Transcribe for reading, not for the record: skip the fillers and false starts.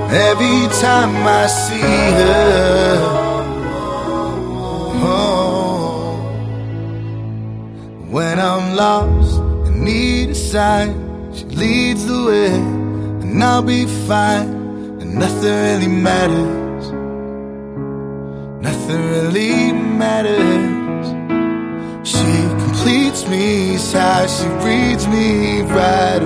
Every time I see her, oh, when I'm lost and need a sign, she leads the way, and I'll be fine, and nothing really matters. Nothing really matters. She completes me, how she reads me right